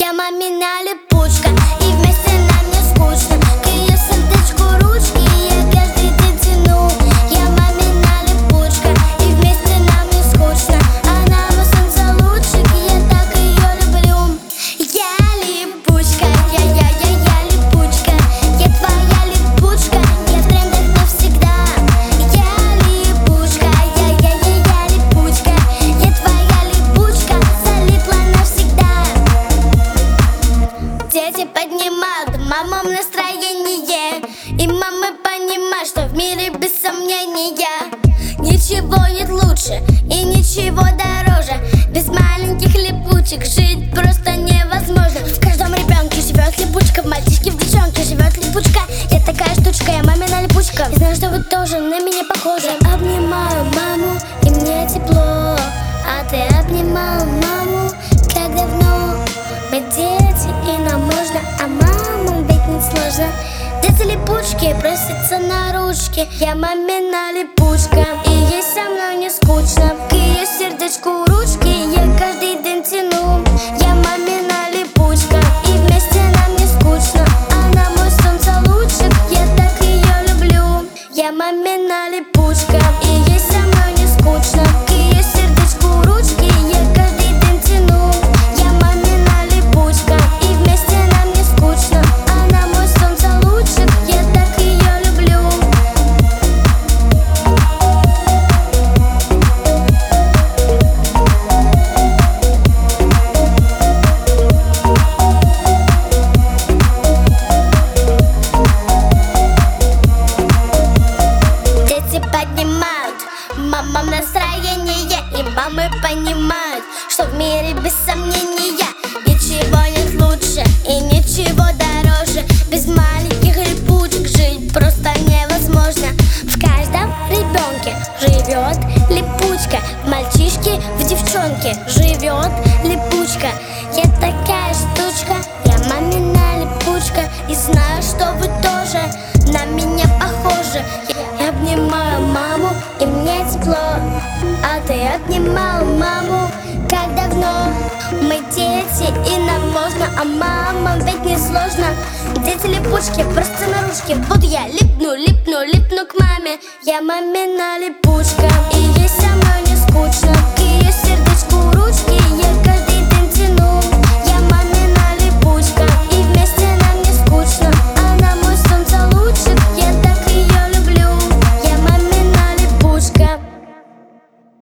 Я мамина липучка, и вместе нам не скучно. К ее сердечку ручки я каждый день тяну. Я мамина липучка, и вместе нам не скучно. Она мой солнце лучик, я так ее люблю. Я липучка, я липучка. Я твоя липучка, я в трендах навсегда. Я липучка, я липучка. Я твоя липучка, залипла навсегда. Дети поднимают мамам настроение, и мамы понимают, что в мире без сомнения ничего нет лучше и ничего дороже. Без маленьких липучек жить просто невозможно. В каждом ребенке живет липучка, в мальчишке, в девчонке живет липучка. Я такая штучка, я мамина липучка. И знаю, что вы тоже на меня похожи. Я обнимаю маму, и мне тепло. А ты обнимал маму, как давно? Мы дети, и нам можно, а мамам ведь не сложно. Дети липучки просятся на ручки. Я мамина липучка, и ей со мной не скучно. К ее сердечку ручки я каждый день тяну. Я мамина липучка, и вместе нам не скучно. Она мой солнце лучик, я так ее люблю. Я мамина липучка, и ей со мной не скучно. К ее сердечку ручки я каждый день тяну. Я мамина липучка, и вместе нам не скучно. Она мой солнце лучик, я так ее люблю. Дети поднимают мамам настроение, и мамы понимают, что в мире без сомнения ничего нет лучше и ничего дороже. Без маленьких липучек жить просто невозможно. В каждом ребенке живет липучка, в мальчишке, в девчонке живет липучка. Я такая штучка, я мамина липучка, и знаю, что вы тоже на меня похожи. Я обнимаю маму, и мне тепло. А ты обнимал маму, как давно? Мы дети, и нам можно, а мамам ведь не сложно. Дети липучки, просто на ручке. Вот я липну к маме. Я мамина липучка,